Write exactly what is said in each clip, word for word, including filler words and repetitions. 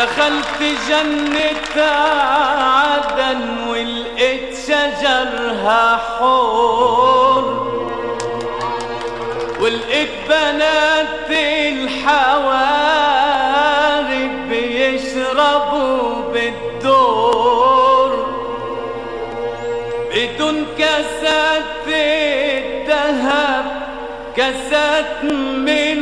دخلت جنة عدن ولقيت شجرها حور، ولقيت بنات الحوارب بيشربوا بالدور بدون كاسات الذهب، كاسات من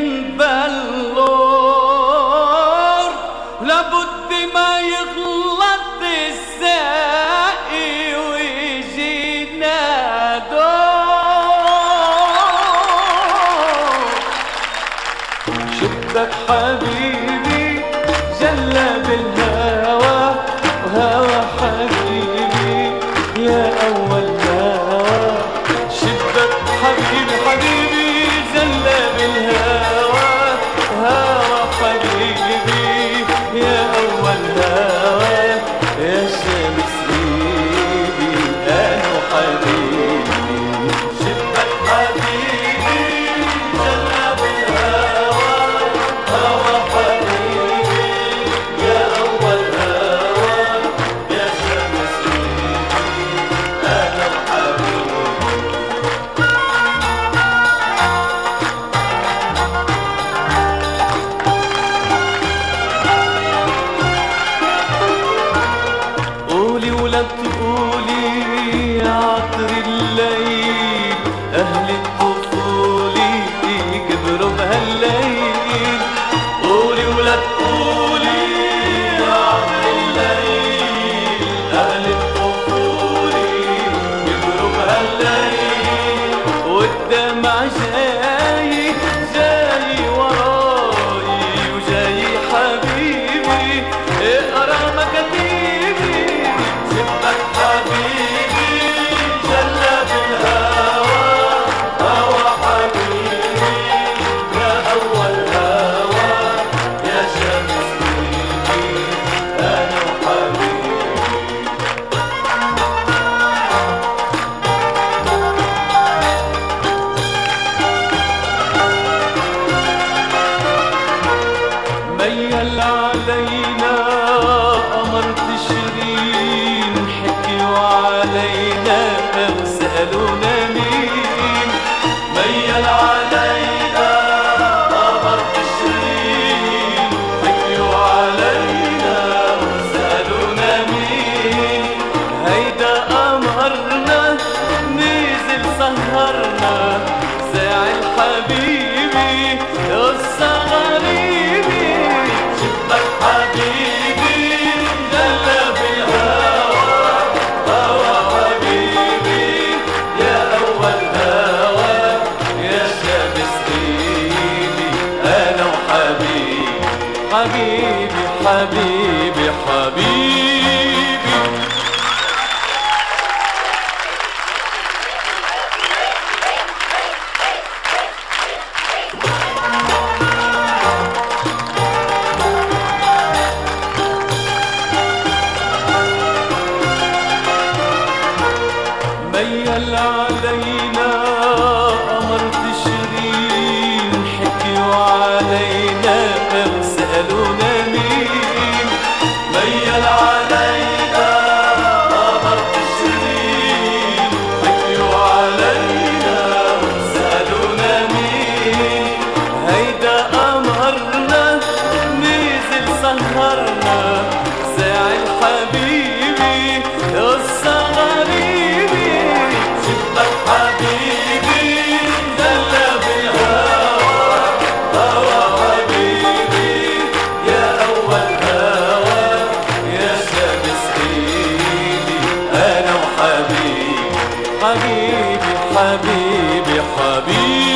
بلور. لابد ما يغلط الساقي ويجينا دور. شبك حبيبي جلى بالهوى، وهوى حبيبي يا أول هوى. شبك حبيبي حبيبي جلى بالهوى، وهوى حبيبي يا أول هوى. يا شمس غيبي أنا حبيبي. شبك حبيبي جلى بالهوى، هوى حبيبي يا أول هوى. يا شمس غيبي أنا حبيبي. قولي ولا تقولي يا عطر الليل، أهل الطفولة كبروا بهالليل. قولي ولا تقولي يا عطر الليل، أهل الطفولة كبروا بهالليل. والدمع جاي جاي وراي وجاي حبيبي اقرا مكاتيبي. شبك حبيبي جلى بالهوى، هوى حبيبي يا أول هوى. يا شمس غيبي أنا وحبيبي. ميل علينا قمر تشرين، حكيوا علينا وسألونا مين. ميل علينا قمر تشرين، حكيوا علينا وسألونا مين. هيدا قمرنا نزل سهرنا، زعل حبيبي قصة غريبة. شبك حبيبي جلى بالهوى، هوى حبيبي يا أول هوى. يا شمس غيبي أنا وحبيبي. حبيبي حبيبي حبيبي. ميل علينا قمر تشرين، حكيوا علينا وسألونا مين. ميل علينا قمر تشرين، حكيوا علينا وسألونا مين. هيدا قمرنا نزل سهرنا، زعل حبيبي قصة غريبة. شبك حبيبي جلى بالهوى، هوى حبيبي يا أول هوى. يا شمس غيبي أنا وحبيبي. حبيبي حبيبي حبيبي.